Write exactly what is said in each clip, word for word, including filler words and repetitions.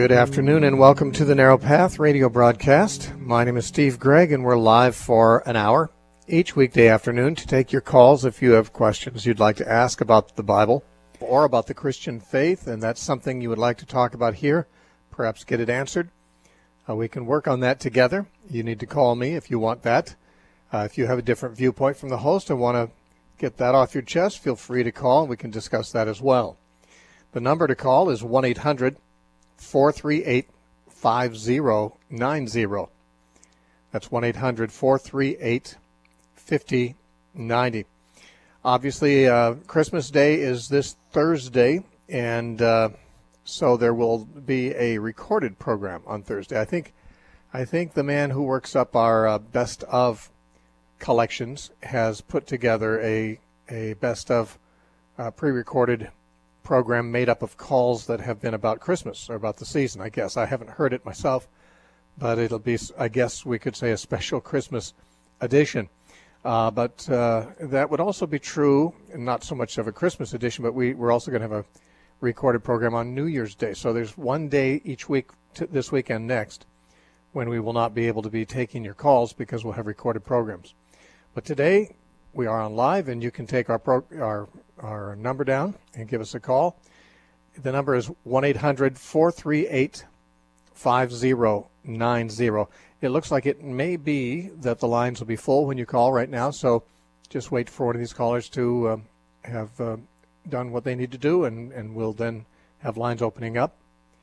Good afternoon and welcome to the Narrow Path radio broadcast. My name is Steve Gregg and we're live for an hour each weekday afternoon to take your calls if you have questions you'd like to ask about the Bible or about the Christian faith, and that's something you would like to talk about here, perhaps get it answered. Uh, we can work on that together. You need to call me if you want that. Uh, if you have a different viewpoint from the host and want to get that off your chest, feel free to call and we can discuss that as well. The number to call is one eight hundred four three eight five zero nine zero. That's one eight hundred four three eight five zero nine zero. Obviously, uh, Christmas Day is this Thursday, and uh, so there will be a recorded program on Thursday. I think I think the man who works up our uh, best of collections has put together a, a best of uh, pre-recorded program made up of calls that have been about Christmas or about the season, I guess. I haven't heard it myself, but it'll be, I guess we could say, a special Christmas edition. Uh, but uh, that would also be true, not so much of a Christmas edition, but we, we're also going to have a recorded program on New Year's Day. So there's one day each week, t- this week and next, when we will not be able to be taking your calls because we'll have recorded programs. But today we are on live, and you can take our pro- our our number down and give us a call. The number is one eight hundred four three eight five zero nine zero. It looks like it may be that the lines will be full when you call right now, so just wait for one of these callers to uh, have uh, done what they need to do, and, and we'll then have lines opening up,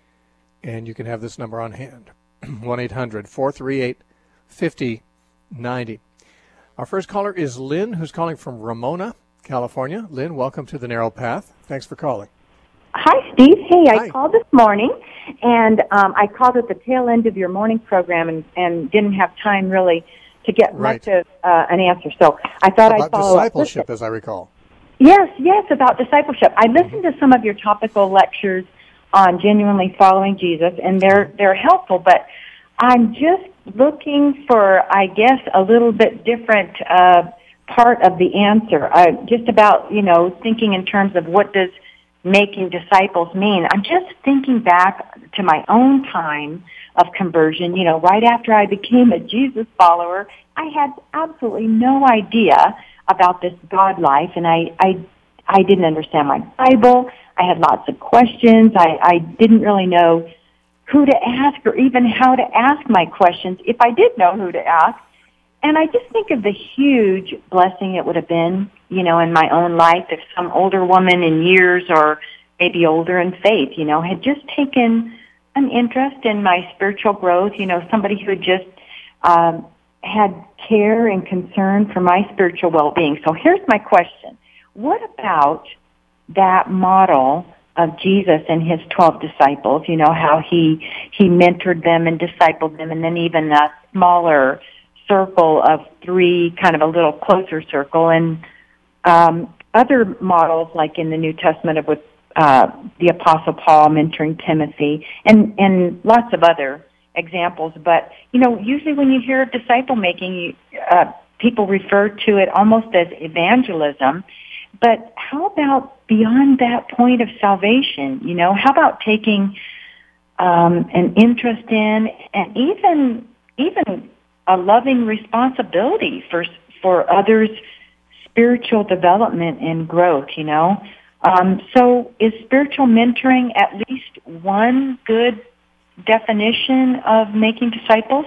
and you can have this number on hand, one eight hundred four three eight five zero nine zero. Our first caller is Lynn, who's calling from Ramona, California. Lynn, welcome to the Narrow Path. Thanks for calling. Hi, Steve. Hey, I Hi. called this morning, and um, I called at the tail end of your morning program and, and didn't have time really to get Right. much of uh, an answer. So I thought I'd About follow up. discipleship, Listen. as I recall. Yes, yes, about discipleship. I listened to some of your topical lectures on genuinely following Jesus, and they're they're helpful, but I'm just looking for, I guess, a little bit different uh, part of the answer. Uh, just about, you know, thinking in terms of what does making disciples mean. I'm just thinking back to my own time of conversion. You know, right after I became a Jesus follower, I had absolutely no idea about this God life, and I, I, I didn't understand my Bible. I had lots of questions. I, I didn't really know who to ask or even how to ask my questions if I did know who to ask. And I just think of the huge blessing it would have been, you know, in my own life if some older woman in years or maybe older in faith, you know, had just taken an interest in my spiritual growth, you know, somebody who had just um, had care and concern for my spiritual well-being. So here's my question. What about that model of Jesus and his twelve disciples, you know, how he he mentored them and discipled them, and then even a smaller circle of three, kind of a little closer circle, and um, other models like in the New Testament of with uh, the Apostle Paul mentoring Timothy, and, and lots of other examples. But, you know, usually when you hear of disciple making, uh, people refer to it almost as evangelism. But how about beyond that point of salvation? You know, how about taking um, an interest in and even even a loving responsibility for for others' spiritual development and growth? You know, um, so is spiritual mentoring at least one good definition of making disciples?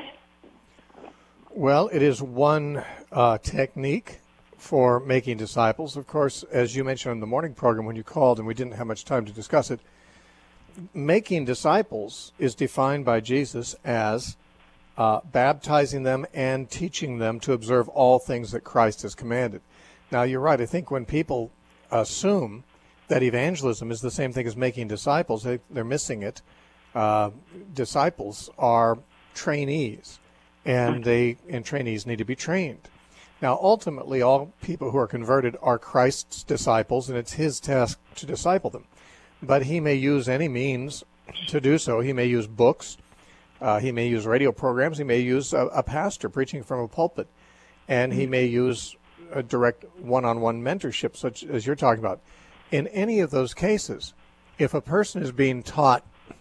Well, it is one uh, technique for making disciples. Of course, as you mentioned in the morning program when you called, and we didn't have much time to discuss it, making disciples is defined by Jesus as uh, baptizing them and teaching them to observe all things that Christ has commanded. Now, you're right. I think when people assume that evangelism is the same thing as making disciples, they, they're missing it. Uh, disciples are trainees, and they and trainees need to be trained. Now, ultimately, all people who are converted are Christ's disciples, and it's his task to disciple them. But he may use any means to do so. He may use books. Uh, he may use radio programs. He may use a, a pastor preaching from a pulpit. And he may use a direct one-on-one mentorship, such as you're talking about. In any of those cases, if a person is being taught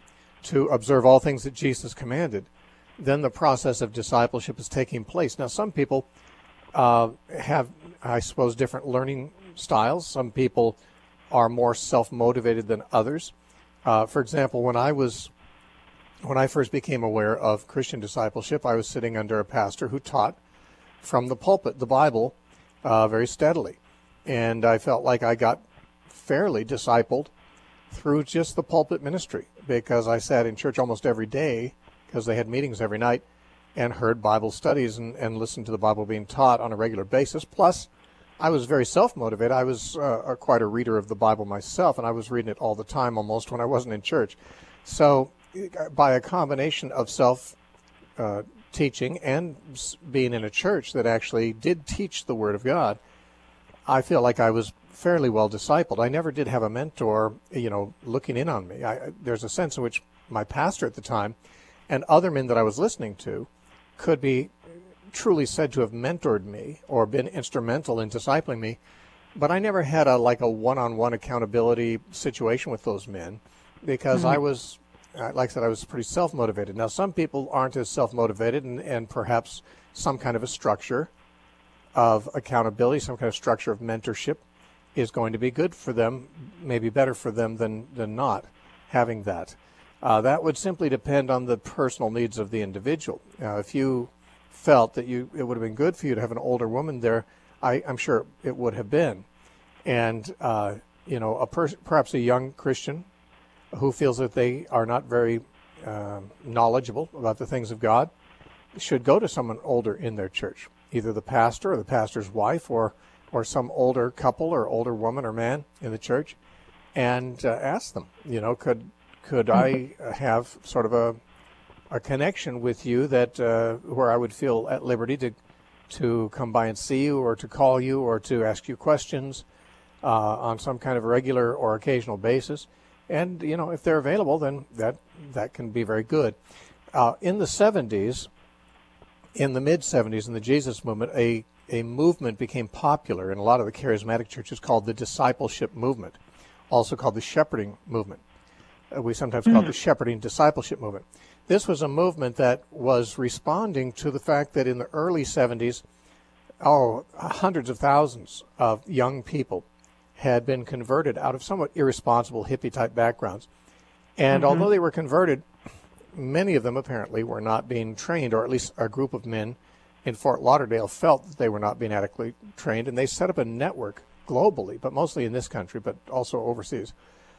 to observe all things that Jesus commanded, then the process of discipleship is taking place. Now, some people uh, have, I suppose, different learning styles. Some people are more self-motivated than others. Uh, for example, when I was, when I first became aware of Christian discipleship, I was sitting under a pastor who taught from the pulpit the Bible uh, very steadily, and I felt like I got fairly discipled through just the pulpit ministry, because I sat in church almost every day, because they had meetings every night, and heard Bible studies and, and listened to the Bible being taught on a regular basis. Plus, I was very self-motivated. I was uh, a, quite a reader of the Bible myself, and I was reading it all the time almost when I wasn't in church. So by a combination of self-teaching uh, and being in a church that actually did teach the Word of God, I feel like I was fairly well discipled. I never did have a mentor, you know, looking in on me. I, there's a sense in which my pastor at the time and other men that I was listening to could be truly said to have mentored me or been instrumental in discipling me, but I never had a like a one-on-one accountability situation with those men, because mm-hmm. I was, like I said, I was pretty self-motivated. Now, some people aren't as self-motivated, and, and perhaps some kind of a structure of accountability, some kind of structure of mentorship is going to be good for them, maybe better for them than, than not having that. Uh, that would simply depend on the personal needs of the individual. Uh, if you felt that you it would have been good for you to have an older woman there, I, I'm sure it would have been. And, uh, you know, a per- perhaps a young Christian who feels that they are not very uh, knowledgeable about the things of God should go to someone older in their church, either the pastor or the pastor's wife, or or some older couple or older woman or man in the church, and uh, ask them, you know, could could I have sort of a a connection with you that uh, where I would feel at liberty to to come by and see you, or to call you, or to ask you questions uh, on some kind of regular or occasional basis. And, you know, if they're available, then that that can be very good. Uh, in the seventies, in the mid-seventies, in the Jesus movement, a a movement became popular in a lot of the charismatic churches called the discipleship movement, also called the shepherding movement. Uh, we sometimes call it the shepherding discipleship movement. This was a movement that was responding to the fact that in the early seventies, oh, hundreds of thousands of young people had been converted out of somewhat irresponsible hippie-type backgrounds. And mm-hmm. although they were converted, many of them apparently were not being trained, or at least a group of men in Fort Lauderdale felt that they were not being adequately trained, and they set up a network globally, but mostly in this country, but also overseas,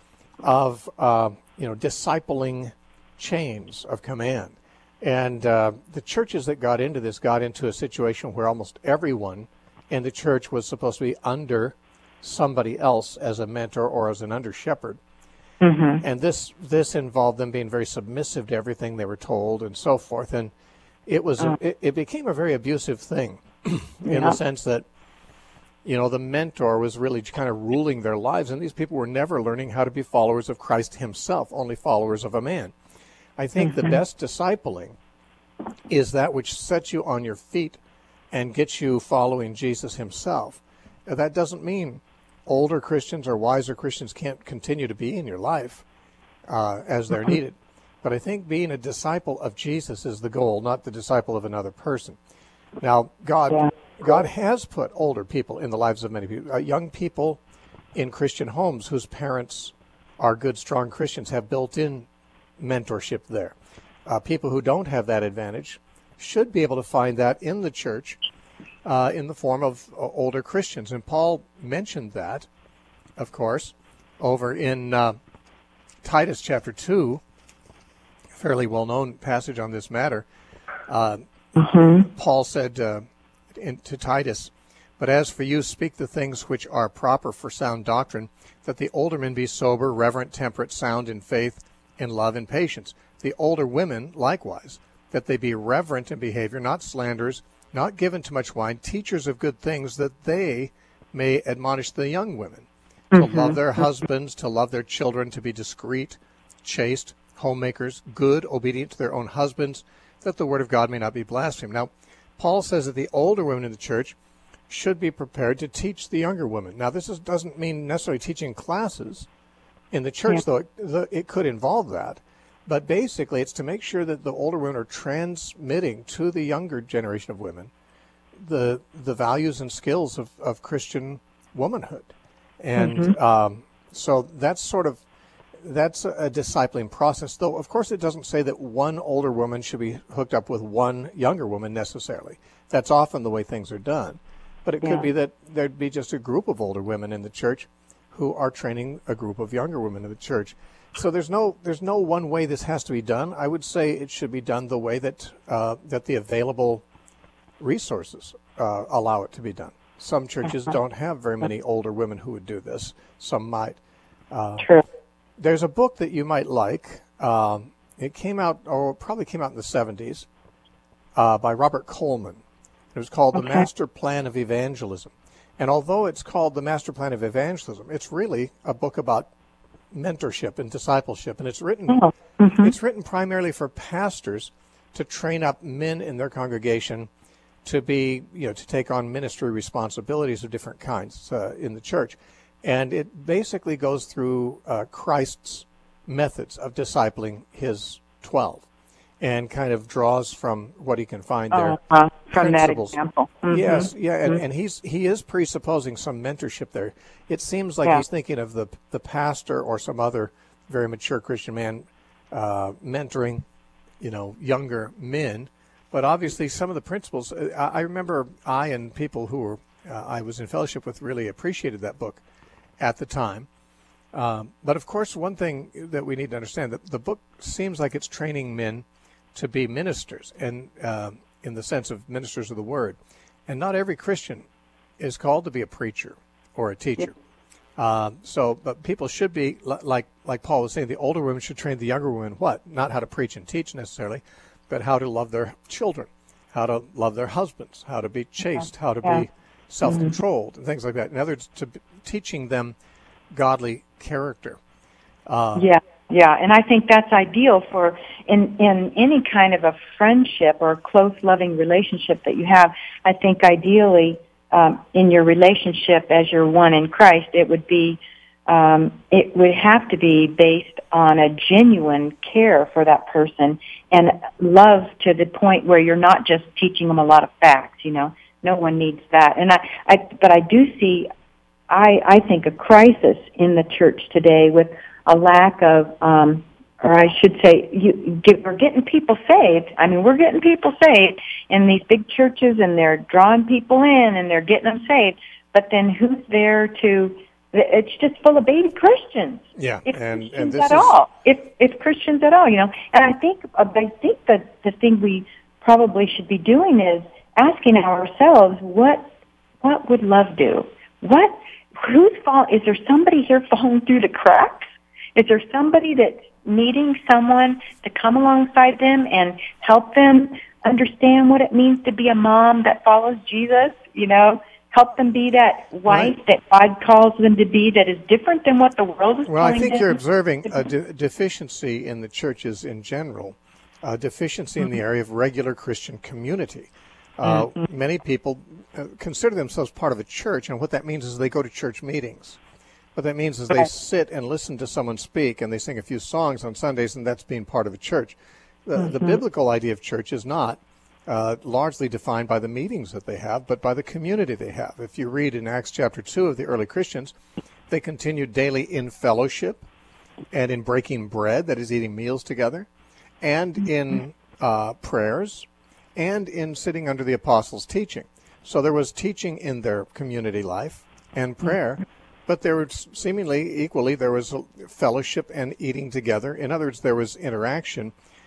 of uh, you know discipling chains of command. And uh, the churches that got into this got into a situation where almost everyone in the church was supposed to be under somebody else as a mentor or as an under shepherd. Mm-hmm. And this this involved them being very submissive to everything they were told and so forth. And it was a, it, it became a very abusive thing in yeah. the sense that, you know, the mentor was really kind of ruling their lives, and these people were never learning how to be followers of Christ himself, only followers of a man. I think mm-hmm. the best discipling is that which sets you on your feet and gets you following Jesus himself. Now, that doesn't mean older Christians or wiser Christians can't continue to be in your life uh, as they're needed. But I think being a disciple of Jesus is the goal, not the disciple of another person. Now, God yeah. God has put older people in the lives of many people. Uh, young people in Christian homes whose parents are good, strong Christians have built-in mentorship there. Uh, people who don't have that advantage should be able to find that in the church uh, in the form of uh, older Christians. And Paul mentioned that, of course, over in uh, Titus chapter two, a fairly well-known passage on this matter. Uh, mm-hmm. Paul said uh, in, to Titus, "But as for you, speak the things which are proper for sound doctrine, that the older men be sober, reverent, temperate, sound in faith, in love, and patience. The older women, likewise, that they be reverent in behavior, not slanderers, not given to much wine, teachers of good things, that they may admonish the young women to mm-hmm. love their husbands, to love their children, to be discreet, chaste, homemakers, good, obedient to their own husbands, that the word of God may not be blasphemed." Now, Paul says that the older women in the church should be prepared to teach the younger women. Now, this is, doesn't mean necessarily teaching classes in the church, yeah. though it, the, it could involve that. but basically it's to make sure that the older women are transmitting to the younger generation of women the the values and skills of, of Christian womanhood. And Mm-hmm. um, so that's sort of, that's a, a discipling process, though of course it doesn't say that one older woman should be hooked up with one younger woman necessarily. That's often the way things are done. But it could Yeah. be that there'd be just a group of older women in the church who are training a group of younger women in the church. So there's no there's no one way this has to be done. I would say it should be done the way that uh, that the available resources uh, allow it to be done. Some churches don't have very many older women who would do this. Some might. Uh, True. there's a book that you might like. Um, it came out, or it probably came out in the seventies, uh, by Robert Coleman. It was called Okay. The Master Plan of Evangelism. And although it's called The Master Plan of Evangelism, it's really a book about mentorship and discipleship. And it's written Oh. Mm-hmm. it's written primarily for pastors to train up men in their congregation to be, you know, to take on ministry responsibilities of different kinds uh, in the church. And it basically goes through uh, Christ's methods of discipling his twelve and kind of draws from what he can find there. Uh, from that principles. example. Mm-hmm. Yes, yeah, and, and he's he is presupposing some mentorship there. It seems like Yeah. he's thinking of the the pastor or some other very mature Christian man uh, mentoring, you know, younger men. But obviously, some of the principles. Uh, I I remember I and people who were uh, I was in fellowship with really appreciated that book at the time. Um, but of course, one thing that we need to understand that the book seems like it's training men to be ministers, and uh, in the sense of ministers of the word. And not every Christian is called to be a preacher or a teacher. Um, so, but people should be, li- like like Paul was saying, the older women should train the younger women what? Not how to preach and teach necessarily, but how to love their children, how to love their husbands, how to be chaste, how to Yeah. be self-controlled, and things like that. In other words, to be teaching them godly character. Uh, Yeah, yeah, and I think that's ideal for in in any kind of a friendship or close, loving relationship that you have. I think ideally um, in your relationship as you're one in Christ, it would be um, it would have to be based on a genuine care for that person and love to the point where you're not just teaching them a lot of facts. You know, no one needs that. And I, I but I do see. I, I think a crisis in the church today with a lack of, um, or I should say, you, get, we're getting people saved. I mean, we're getting people saved in these big churches, and they're drawing people in, and they're getting them saved. But then who's there to? It's just full of baby Christians. Yeah, if and Christians and this at is all, if if Christians at all, you know. And I think uh, I think that the thing we probably should be doing is asking ourselves, what what would love do? What who's fall? Is there somebody here falling through the cracks? Is there somebody that's needing someone to come alongside them and help them understand what it means to be a mom that follows Jesus? You know, help them be that wife Right. that God calls them to be, that is different than what the world is Well, I telling think them. you're observing a de- deficiency in the churches in general, a deficiency in the area of regular Christian community. Uh, Mm-hmm. Many people uh, consider themselves part of a church, and what that means is they go to church meetings. What that means is they Right. sit and listen to someone speak, and they sing a few songs on Sundays, and that's being part of a church. The, the biblical idea of church is not uh, largely defined by the meetings that they have, but by the community they have. If you read in Acts chapter two of the early Christians, they continued daily in fellowship and in breaking bread, that is, eating meals together, and in uh, prayers, and in sitting under the apostles' teaching. So there was teaching in their community life and prayer, but there was seemingly equally there was a fellowship and eating together. In other words, there was interaction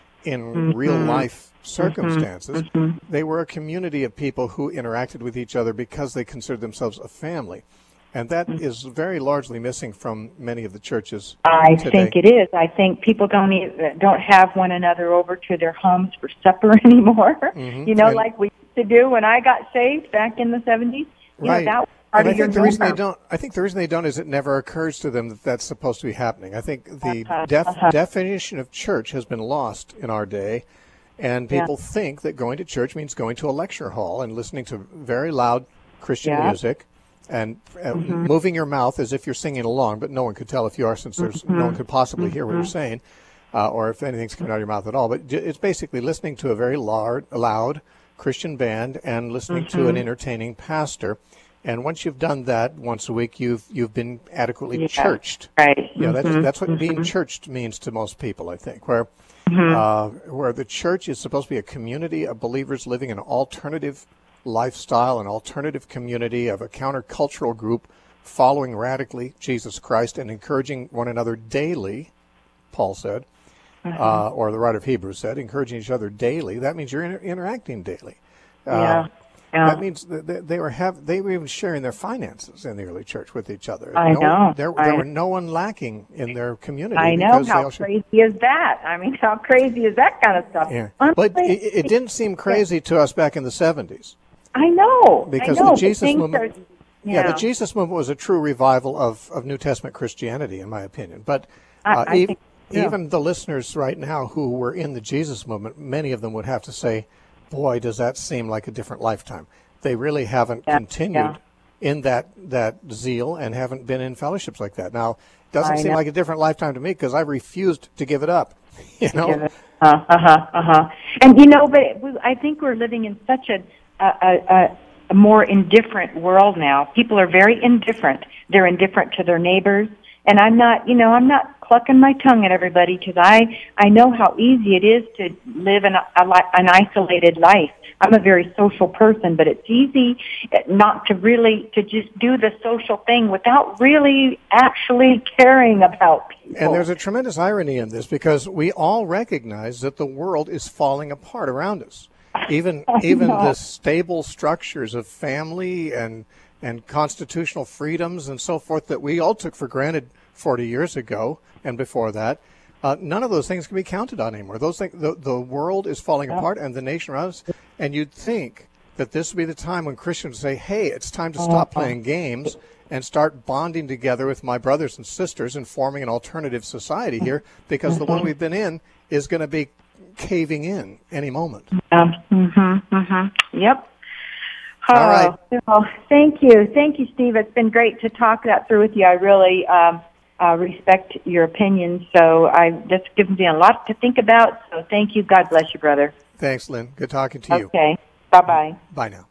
in real life circumstances. They were a community of people who interacted with each other because they considered themselves a family. And that is very largely missing from many of the churches I today. think it is. I think people don't even, don't have one another over to their homes for supper anymore. Mhm. You know, And- like we used to do when I got saved back in the seventies. You Right. know, that was part And I of your think the reason they norm. don't, I think the reason they don't is it never occurs to them that that's supposed to be happening. I think the Uh-huh, def- uh-huh. definition of church has been lost in our day, and Yeah. people think that going to church means going to a lecture hall and listening to very loud Christian Yeah. music and uh, moving your mouth as if you're singing along, but no one could tell if you are, since there's no one could possibly hear what you're saying. uh, or if anything's coming out of your mouth at all. But it's basically listening to a very loud, loud Christian band and listening mm-hmm. to an entertaining pastor. And once you've done that once a week, you've you've been adequately yeah, churched. Right. You know, that's mm-hmm. that's what mm-hmm. being churched means to most people, I think. Where mm-hmm. uh, where the church is supposed to be a community of believers living an alternative lifestyle, an alternative community of a countercultural group following radically Jesus Christ and encouraging one another daily, Paul said, mm-hmm. uh, or the writer of Hebrews said, encouraging each other daily. That means you're inter- interacting daily. Uh, yeah. Yeah. That means that they were have they were even sharing their finances in the early church with each other. I no, know. There, I, there were no one lacking in their community. I know. How crazy is that? I mean, how crazy is that kind of stuff? Yeah. But it, it didn't seem crazy to us back in the seventies. I know. Because I know, the Jesus movement, are, yeah. yeah, the Jesus movement was a true revival of, of New Testament Christianity, in my opinion. But I, uh, I even, think, yeah. even the listeners right now who were in the Jesus movement, many of them would have to say, "Boy, does that seem like a different lifetime." They really haven't yeah, continued yeah. in that, that zeal and haven't been in fellowships like that. Now, it doesn't I seem know. like a different lifetime to me because I refused to give it up. You know? Uh huh. Uh huh. And you know, but it, we, I think we're living in such a, a, a, a more indifferent world now. People are very indifferent. They're indifferent to their neighbors. And I'm not, you know, I'm not clucking my tongue at everybody because I, I know how easy it is to live an, a, an isolated life. I'm a very social person, but it's easy not to really, to just do the social thing without really actually caring about people. And there's a tremendous irony in this because we all recognize that the world is falling apart around us. Even even the stable structures of family and and constitutional freedoms and so forth that we all took for granted forty years ago and before that, uh, none of those things can be counted on anymore. Those things, the, the world is falling yeah. apart and the nation around us. And you'd think that this would be the time when Christians say, hey, it's time to stop playing games and start bonding together with my brothers and sisters and forming an alternative society here because the one we've been in is going to be caving in any moment. Yeah. Mm-hmm. Mm-hmm. Yep. Oh, all right. Well, thank you. Thank you, Steve. It's been great to talk that through with you. I really um, uh, respect your opinion. So I that's given me a lot to think about. So thank you. God bless you, brother. Thanks, Lynn. Good talking to you. Okay. Bye-bye. Bye now.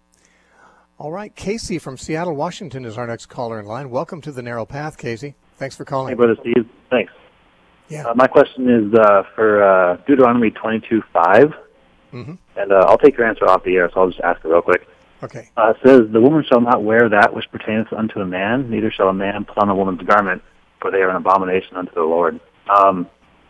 All right. Casey from Seattle, Washington is our next caller in line. Welcome to the Narrow Path, Casey. Thanks for calling. Hey, Brother Steve. Thanks. Yeah. Uh, my question is uh, for uh, Deuteronomy twenty-two five. Mm-hmm. And uh, I'll take your answer off the air, so I'll just ask it real quick. Okay. Uh, it says, the woman shall not wear that which pertaineth unto a man, neither shall a man put on a woman's garment, for they are an abomination unto the Lord. Um,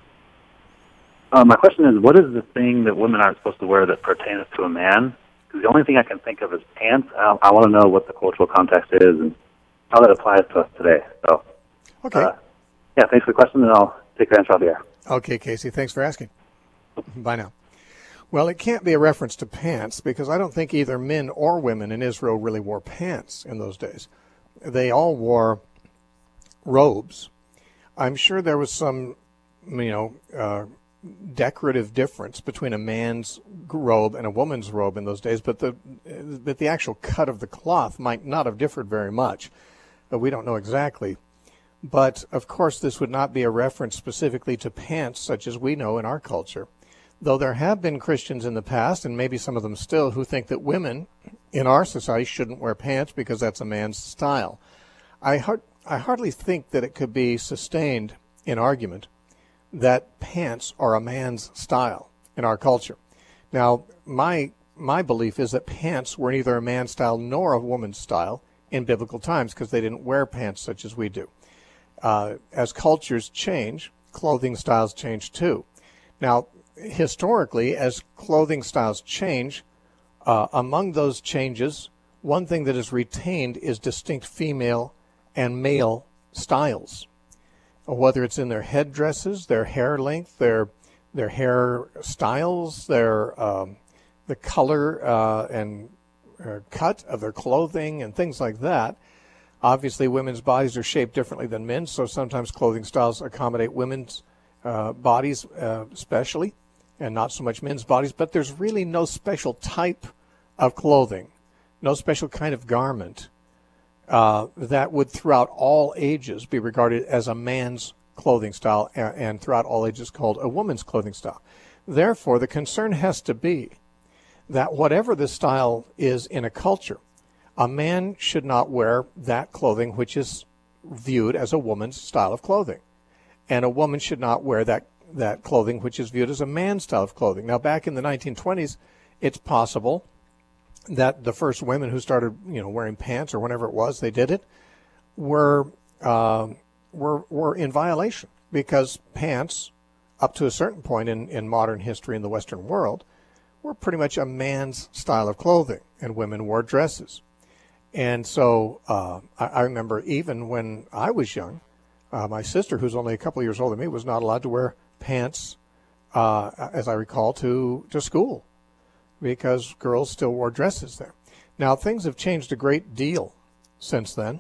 uh, my question is, what is the thing that women aren't supposed to wear that pertaineth to a man? Because the only thing I can think of is pants. I, I want to know what the cultural context is and how that applies to us today. So, okay. Uh, yeah, thanks for the question, and I'll take your answer off the air. Okay, Casey, thanks for asking. Bye now. Well, it can't be a reference to pants because I don't think either men or women in Israel really wore pants in those days. They all wore robes. I'm sure there was some, you know, uh, decorative difference between a man's robe and a woman's robe in those days, but the but the actual cut of the cloth might not have differed very much. But we don't know exactly. But, of course, this would not be a reference specifically to pants such as we know in our culture. Though there have been Christians in the past, and maybe some of them still, who think that women in our society shouldn't wear pants because that's a man's style. I, har- I hardly think that it could be sustained in argument that pants are a man's style in our culture. Now, my my belief is that pants were neither a man's style nor a woman's style in biblical times because they didn't wear pants such as we do. Uh, as cultures change, clothing styles change too. Now, historically, as clothing styles change, uh, among those changes, one thing that is retained is distinct female and male styles. Whether it's in their headdresses, their hair length, their their hair styles, their um, the color uh, and uh, cut of their clothing and things like that. Obviously, women's bodies are shaped differently than men's, so sometimes clothing styles accommodate women's uh, bodies uh, especially, and not so much men's bodies. But there's really no special type of clothing, no special kind of garment uh, that would throughout all ages be regarded as a man's clothing style, and, and throughout all ages called a woman's clothing style. Therefore, the concern has to be that whatever the style is in a culture, a man should not wear that clothing which is viewed as a woman's style of clothing. And a woman should not wear that, that clothing which is viewed as a man's style of clothing. Now, back in the nineteen twenties, it's possible that the first women who started, you know, wearing pants or whenever it was they did it, were uh, were were in violation, because pants, up to a certain point in, in modern history in the Western world, were pretty much a man's style of clothing, and women wore dresses. And so uh, I, I remember even when I was young, uh, my sister, who's only a couple of years older than me, was not allowed to wear pants, uh, as I recall, to, to school, because girls still wore dresses there. Now, things have changed a great deal since then,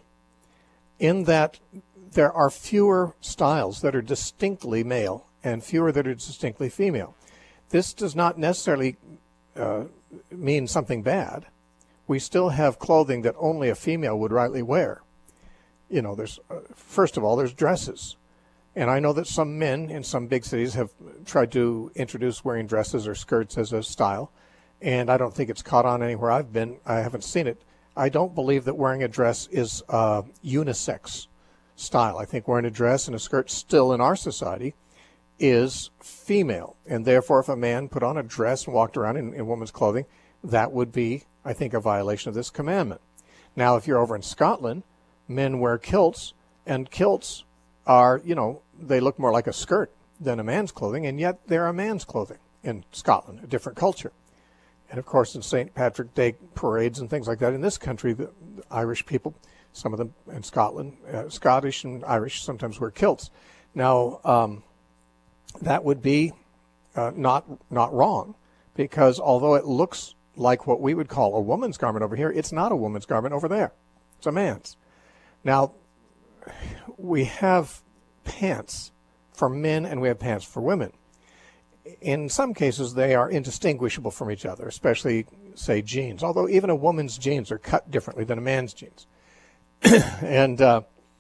in that there are fewer styles that are distinctly male and fewer that are distinctly female. This does not necessarily uh, mean something bad. We still have clothing that only a female would rightly wear. You know, there's uh, first of all, there's dresses. And I know that some men in some big cities have tried to introduce wearing dresses or skirts as a style, and I don't think it's caught on anywhere I've been. I haven't seen it. I don't believe that wearing a dress is a unisex style. I think wearing a dress and a skirt still in our society is female, and therefore if a man put on a dress and walked around in, in woman's clothing, that would be, I think, a violation of this commandment. Now, if you're over in Scotland, men wear kilts, and kilts are, you know, they look more like a skirt than a man's clothing, and yet they're a man's clothing in Scotland, a different culture. And of course, in Saint Patrick Day parades and things like that in this country, the, the Irish people, some of them in Scotland, uh, Scottish and Irish, sometimes wear kilts. Now, um, that would be uh, not not wrong, because although it looks like what we would call a woman's garment over here, it's not a woman's garment over there. It's a man's. Now, we have pants for men and we have pants for women. In some cases, they are indistinguishable from each other, especially, say, jeans, although even a woman's jeans are cut differently than a man's jeans. and uh,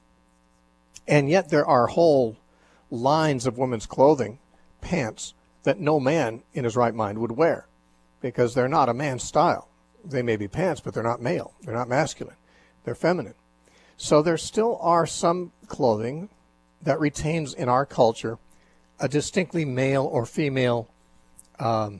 and yet there are whole lines of women's clothing, pants, that no man in his right mind would wear, because they're not a man's style. They may be pants, but they're not male. They're not masculine. They're feminine. So there still are some clothing that retains in our culture a distinctly male or female, um,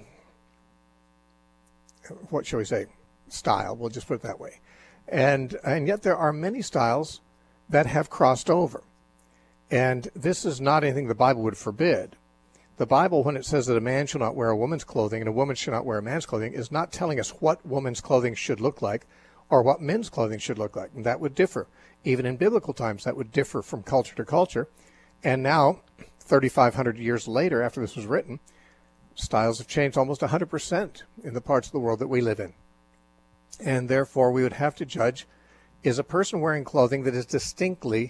what shall we say, style. We'll just put it that way. And and yet there are many styles that have crossed over. And this is not anything the Bible would forbid. The Bible, when it says that a man shall not wear a woman's clothing and a woman shall not wear a man's clothing, is not telling us what woman's clothing should look like or what men's clothing should look like. And that would differ. Even in biblical times, that would differ from culture to culture. And now, thirty-five hundred years later, after this was written, styles have changed almost one hundred percent in the parts of the world that we live in. And therefore, we would have to judge, is a person wearing clothing that is distinctly,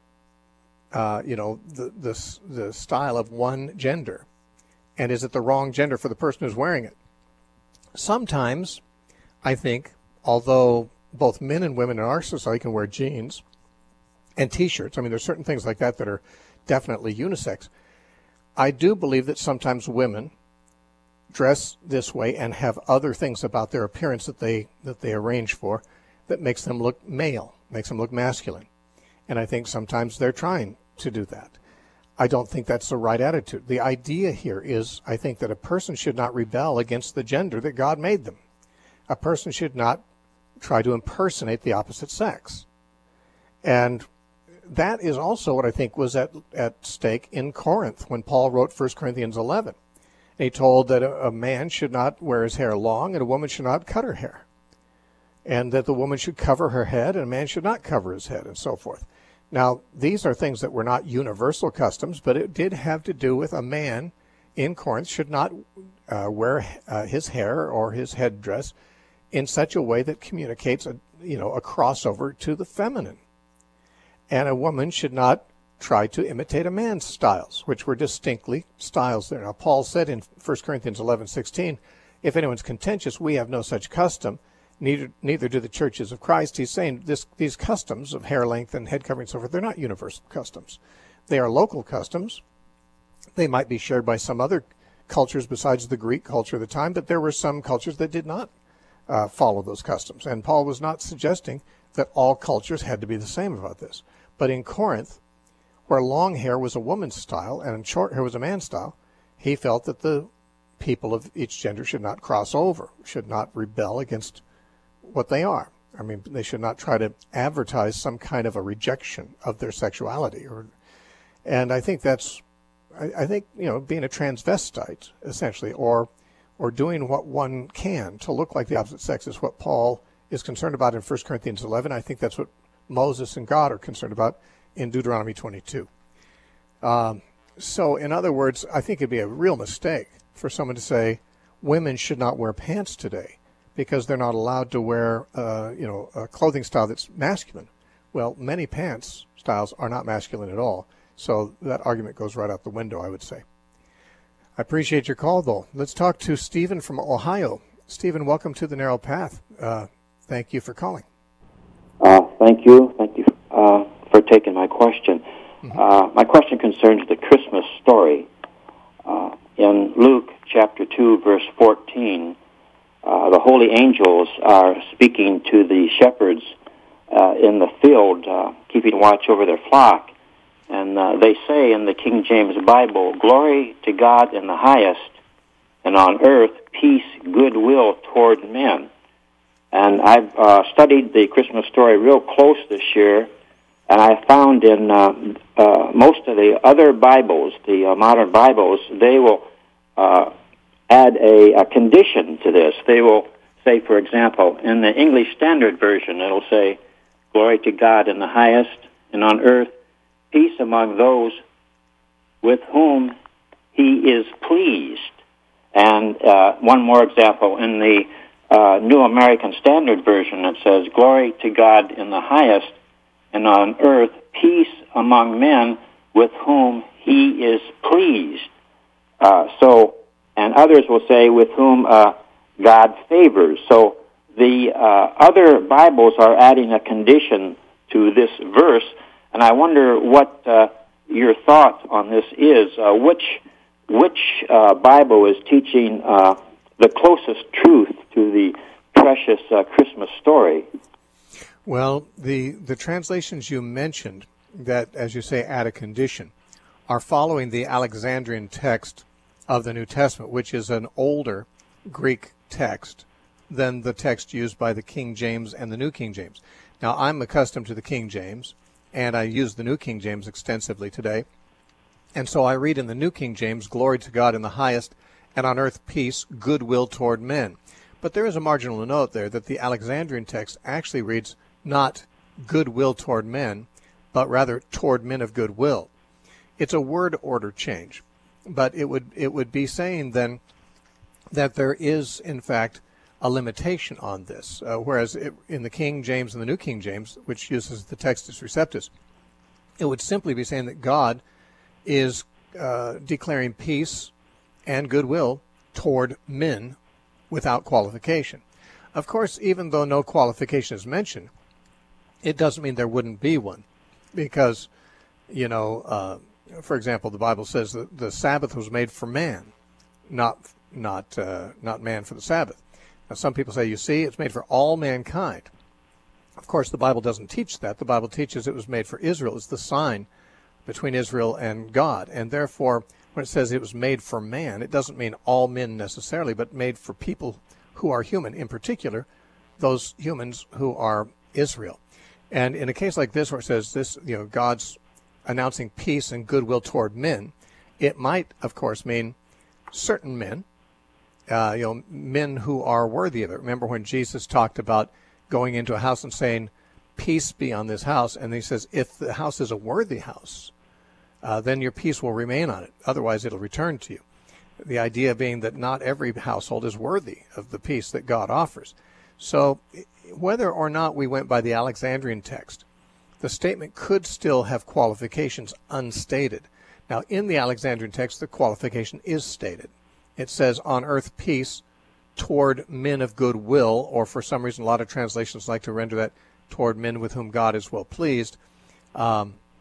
uh, you know, the, the, the style of one gender? And is it the wrong gender for the person who's wearing it? Sometimes, I think, although both men and women in our society can wear jeans and T-shirts, I mean, there's certain things like that that are definitely unisex, I do believe that sometimes women dress this way and have other things about their appearance that they that they arrange for that makes them look male, makes them look masculine. And I think sometimes they're trying to do that. I don't think that's the right attitude. The idea here is, I think, that a person should not rebel against the gender that God made them. A person should not try to impersonate the opposite sex. And that is also what I think was at, at stake in Corinth when Paul wrote First Corinthians eleven. And he told that a, a man should not wear his hair long and a woman should not cut her hair. And that the woman should cover her head and a man should not cover his head, and so forth. Now, these are things that were not universal customs, but it did have to do with a man in Corinth should not uh, wear uh, his hair or his headdress in such a way that communicates a, you know, a crossover to the feminine. And a woman should not try to imitate a man's styles, which were distinctly styles there. Now, Paul said in First Corinthians eleven sixteen, if anyone's contentious, we have no such custom, neither neither do the churches of Christ. He's saying this, these customs of hair length and head covering and so forth, they're not universal customs. They are local customs. They might be shared by some other cultures besides the Greek culture of the time, but there were some cultures that did not uh, follow those customs. And Paul was not suggesting that all cultures had to be the same about this. But in Corinth, where long hair was a woman's style and short hair was a man's style, he felt that the people of each gender should not cross over, should not rebel against what they are. I mean, they should not try to advertise some kind of a rejection of their sexuality. Or, and I think that's, I, I think, you know, being a transvestite, essentially, or or doing what one can to look like the opposite sex is what Paul is concerned about in First Corinthians eleven. I think that's what Moses and God are concerned about in Deuteronomy twenty-two. Um, so, in other words, I think it'd be a real mistake for someone to say women should not wear pants today because they're not allowed to wear, uh, you know, a clothing style that's masculine. Well, many pants styles are not masculine at all, so that argument goes right out the window, I would say. I appreciate your call, though. Let's talk to Stephen from Ohio. Stephen, welcome to the Narrow Path. Uh, thank you for calling. Uh, thank you. Thank you uh, for taking my question. Mm-hmm. Uh, my question concerns the Christmas story. Uh, in Luke chapter two, verse fourteen, uh, the holy angels are speaking to the shepherds uh, in the field, uh, keeping watch over their flock. And uh, they say in the King James Bible, "Glory to God in the highest, and on earth peace, goodwill toward men." And I've uh, studied the Christmas story real close this year, and I found in uh, uh, most of the other Bibles, the uh, modern Bibles, they will uh, add a, a condition to this. They will say, for example, in the English Standard Version, it'll say, "Glory to God in the highest, and on earth peace among those with whom he is pleased." And uh, one more example, in the uh, New American Standard Version, it says, "Glory to God in the highest, and on earth peace among men with whom he is pleased." Uh, so, and others will say, "with whom uh, God favors." So the uh, other Bibles are adding a condition to this verse, and I wonder what uh, your thought on this is. Uh, which which uh, Bible is teaching uh, the closest truth to the precious uh, Christmas story? Well, the, the translations you mentioned that, as you say, add a condition, are following the Alexandrian text of the New Testament, which is an older Greek text than the text used by the King James and the New King James. Now, I'm accustomed to the King James, and I use the New King James extensively today. And so I read in the New King James, "Glory to God in the highest, and on earth peace, goodwill toward men." But there is a marginal note there that the Alexandrian text actually reads not goodwill toward men, but rather toward men of goodwill. It's a word order change, but it would it would be saying then that there is, in fact, a limitation on this, uh, whereas it, in the King James and the New King James, which uses the Textus Receptus, it would simply be saying that God is uh, declaring peace and goodwill toward men without qualification. Of course, even though no qualification is mentioned, it doesn't mean there wouldn't be one, because, you know, uh, for example, the Bible says that the Sabbath was made for man, not not uh, not man for the Sabbath. Now, some people say, you see, it's made for all mankind. Of course, the Bible doesn't teach that. The Bible teaches it was made for Israel. It's the sign between Israel and God. And therefore, when it says it was made for man, it doesn't mean all men necessarily, but made for people who are human, in particular, those humans who are Israel. And in a case like this, where it says this, you know, God's announcing peace and goodwill toward men, it might, of course, mean certain men, uh, you know, men who are worthy of it. Remember when Jesus talked about going into a house and saying, "Peace be on this house," and he says, if the house is a worthy house, uh, then your peace will remain on it. Otherwise, it'll return to you. The idea being that not every household is worthy of the peace that God offers. So whether or not we went by the Alexandrian text, the statement could still have qualifications unstated. Now, in the Alexandrian text, the qualification is stated. It says, "on earth peace toward men of good will," or for some reason a lot of translations like to render that toward men with whom God is well pleased. Um,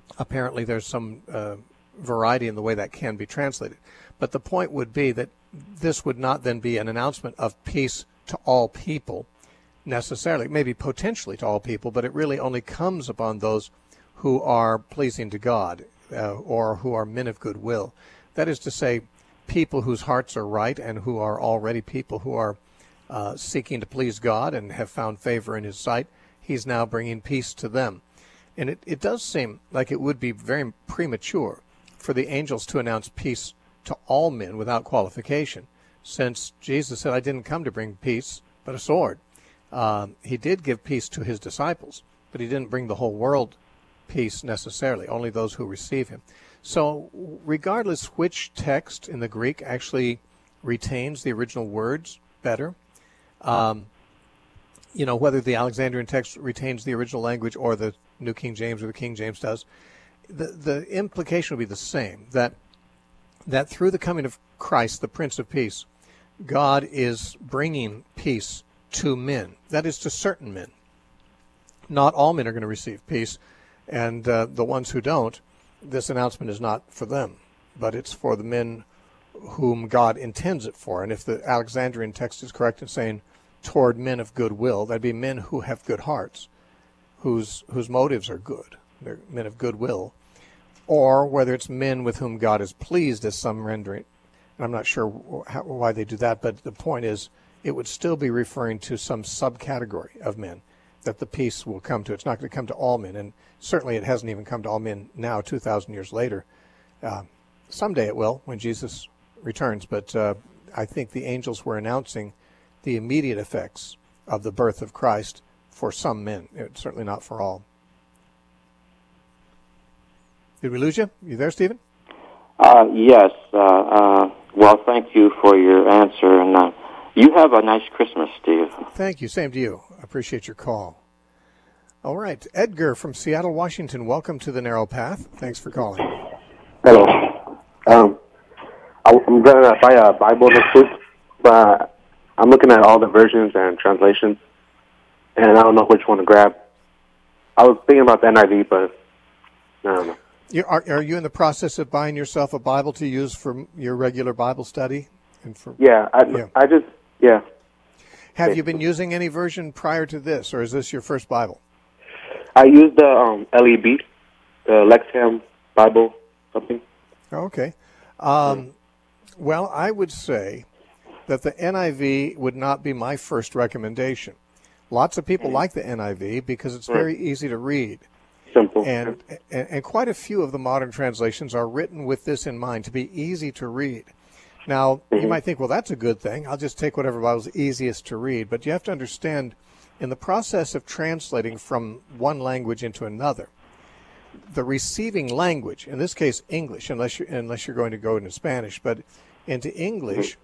apparently there's some uh, variety in the way that can be translated. But the point would be that this would not then be an announcement of peace to all people necessarily, maybe potentially to all people, but it really only comes upon those who are pleasing to God uh, or who are men of goodwill. That is to say, people whose hearts are right and who are already people who are uh, seeking to please God and have found favor in his sight. He's now bringing peace to them. And it, it does seem like it would be very premature for the angels to announce peace to all men without qualification, since Jesus said, I didn't come to bring peace, but a sword. Uh, he did give peace to his disciples, but he didn't bring the whole world peace necessarily, only those who receive him. So regardless which text in the Greek actually retains the original words better, um, you know, whether the Alexandrian text retains the original language or the New King James or the King James does, the, the implication will be the same, that that through the coming of Christ, the Prince of Peace, God is bringing peace to men. That is, to certain men. Not all men are going to receive peace, and uh, the ones who don't, this announcement is not for them, but it's for the men whom God intends it for. And if the Alexandrian text is correct in saying toward men of goodwill, that'd be men who have good hearts, whose whose motives are good. They're men of goodwill. Or whether it's men with whom God is pleased, as some rendering. And I'm not sure how, why they do that, but the point is it would still be referring to some subcategory of men that the peace will come to. It's not going to come to all men, and certainly it hasn't even come to all men now, two thousand years later. Uh, someday it will, when Jesus returns, but uh, I think the angels were announcing the immediate effects of the birth of Christ for some men, it's certainly not for all. Did we lose you? You there, Stephen? Uh, yes. Uh, uh, well, thank you for your answer, and uh, you have a nice Christmas, Steve. Thank you. Same to you. I appreciate your call. All right. Edgar from Seattle, Washington, welcome to the Narrow Path. Thanks for calling. Hello. Um, I'm going to buy a Bible this week, but I'm looking at all the versions and translations, and I don't know which one to grab. I was thinking about the N I V, but I don't know. You, are, are you in the process of buying yourself a Bible to use for your regular Bible study? And for Yeah, I, yeah. I just, yeah. Have you been using any version prior to this, or is this your first Bible? I used the um, L E B, the Lexham Bible, something. Okay. Um, well, I would say that the N I V would not be my first recommendation. Lots of people like the N I V because it's very easy to read. Simple. And, and and quite a few of the modern translations are written with this in mind, to be easy to read. Now, mm-hmm. you might think, well, that's a good thing. I'll just take whatever Bible's easiest to read. But you have to understand, in the process of translating from one language into another, the receiving language, in this case English, unless you're, unless you're going to go into Spanish, but into English,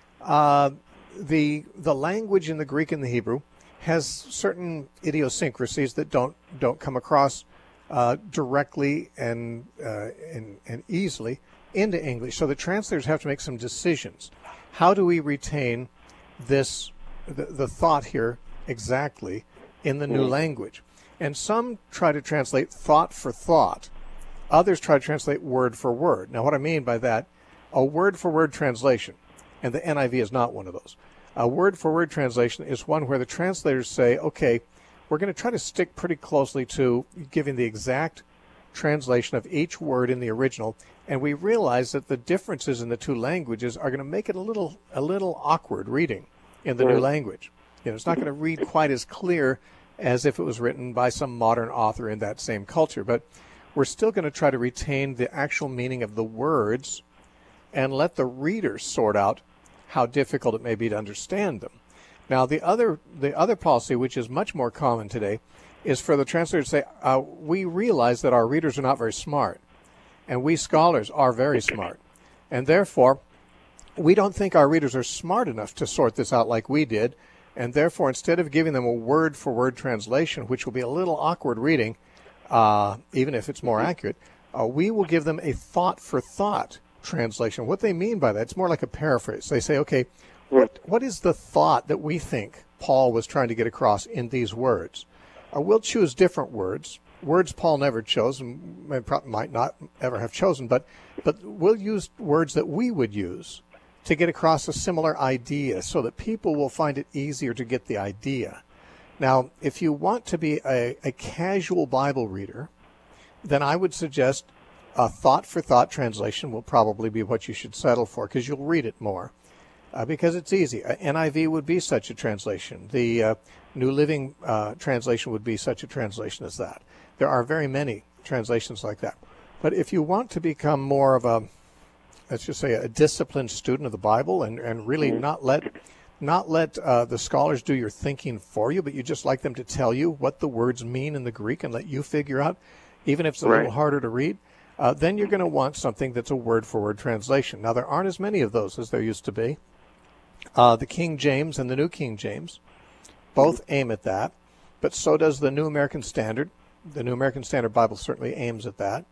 uh, the the language in the Greek and the Hebrew has certain idiosyncrasies that don't don't come across uh, directly and, uh, and and easily into English. So the translators have to make some decisions. How do we retain this the, the thought here exactly in the new language? And some try to translate thought for thought. Others try to translate word for word. Now, what I mean by that, a word-for-word translation, and the N I V is not one of those. A word-for-word translation is one where the translators say, okay, we're going to try to stick pretty closely to giving the exact translation of each word in the original, and we realize that the differences in the two languages are going to make it a little a little awkward reading in the new language. You know, it's not going to read quite as clear as if it was written by some modern author in that same culture, but we're still going to try to retain the actual meaning of the words and let the readers sort out how difficult it may be to understand them. Now, the other the other policy, which is much more common today, is for the translator to say, uh, we realize that our readers are not very smart, and we scholars are very smart, and therefore we don't think our readers are smart enough to sort this out like we did, and therefore instead of giving them a word-for-word translation, which will be a little awkward reading, uh, even if it's more accurate, uh, we will give them a thought-for-thought translation. What they mean by that, it's more like a paraphrase. They say, okay, what what is the thought that we think Paul was trying to get across in these words? Uh, we'll choose different words, words Paul never chose and might not ever have chosen, but but we'll use words that we would use to get across a similar idea so that people will find it easier to get the idea. Now, if you want to be a, a casual Bible reader, then I would suggest a thought-for-thought translation will probably be what you should settle for, because you'll read it more, uh, because it's easy. A N I V would be such a translation. The uh, New Living uh, Translation would be such a translation as that. There are very many translations like that. But if you want to become more of a, let's just say, a disciplined student of the Bible and, and really not let not let uh, the scholars do your thinking for you, but you just like them to tell you what the words mean in the Greek and let you figure out, even if it's a Right. little harder to read, uh, then you're going to want something that's a word-for-word translation. Now, there aren't as many of those as there used to be. Uh, the King James and the New King James both aim at that, but so does the New American Standard. The New American Standard Bible certainly aims at that.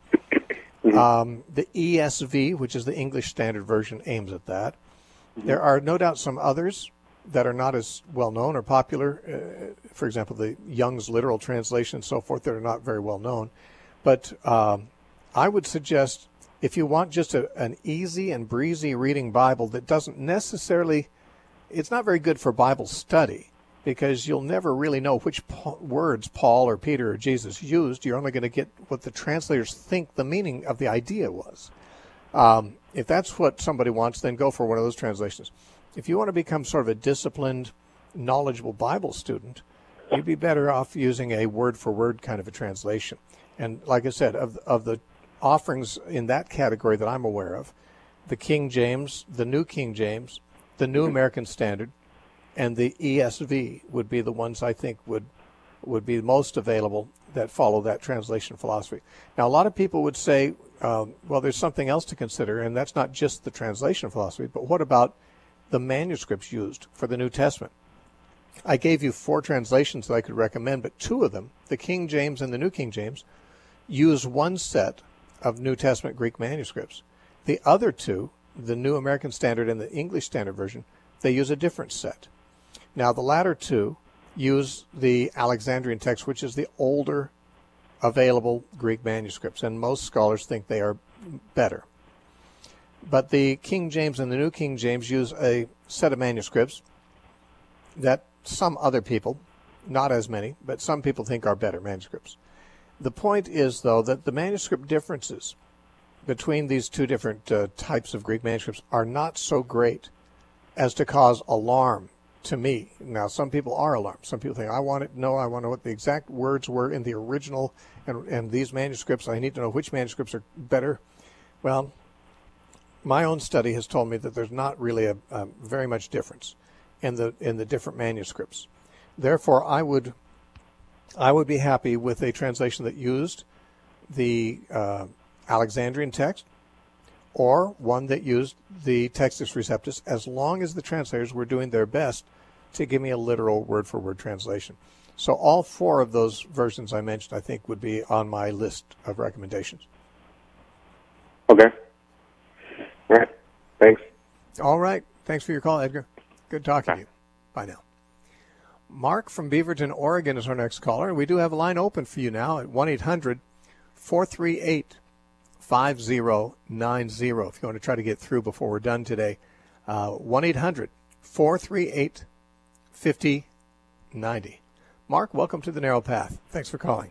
Um, the E S V, which is the English Standard Version, aims at that. There are no doubt some others that are not as well known or popular. Uh, for example, the Young's Literal Translation and so forth, that are not very well known. But um, I would suggest, if you want just a, an easy and breezy reading Bible that doesn't necessarily, it's not very good for Bible study, because you'll never really know which pa- words Paul or Peter or Jesus used. You're only going to get what the translators think the meaning of the idea was. Um, if that's what somebody wants, then go for one of those translations. If you want to become sort of a disciplined, knowledgeable Bible student, you'd be better off using a word-for-word kind of a translation. And like I said, of, of the offerings in that category that I'm aware of, the King James, the New King James, the New American Standard, and the E S V would be the ones I think would would be most available that follow that translation philosophy. Now, a lot of people would say, um, well, there's something else to consider, and that's not just the translation philosophy, but what about the manuscripts used for the New Testament? I gave you four translations that I could recommend, but two of them, the King James and the New King James, use one set of New Testament Greek manuscripts. The other two, the New American Standard and the English Standard Version, they use a different set. Now, the latter two use the Alexandrian text, which is the older available Greek manuscripts, and most scholars think they are better. But the King James and the New King James use a set of manuscripts that some other people, not as many, but some people think are better manuscripts. The point is, though, that the manuscript differences between these two different uh, types of Greek manuscripts are not so great as to cause alarm to me. Now, some people are alarmed. Some people think, I want to know, I want to know what the exact words were in the original, and, and these manuscripts, I need to know which manuscripts are better. Well, my own study has told me that there's not really a, a very much difference in the in the different manuscripts. Therefore, I would I would be happy with a translation that used the uh, Alexandrian text, or one that used the Textus Receptus, as long as the translators were doing their best to give me a literal word-for-word translation. So all four of those versions I mentioned, I think, would be on my list of recommendations. Okay. All right. Thanks. All right. Thanks for your call, Edgar. Good talking Bye. to you. Bye now. Mark from Beaverton, Oregon is our next caller, and we do have a line open for you now at one eight hundred four three eight five zero nine zero if you want to try to get through before we're done today. Uh, one eight hundred four three eight five zero nine zero. Mark, welcome to the Narrow Path. Thanks for calling.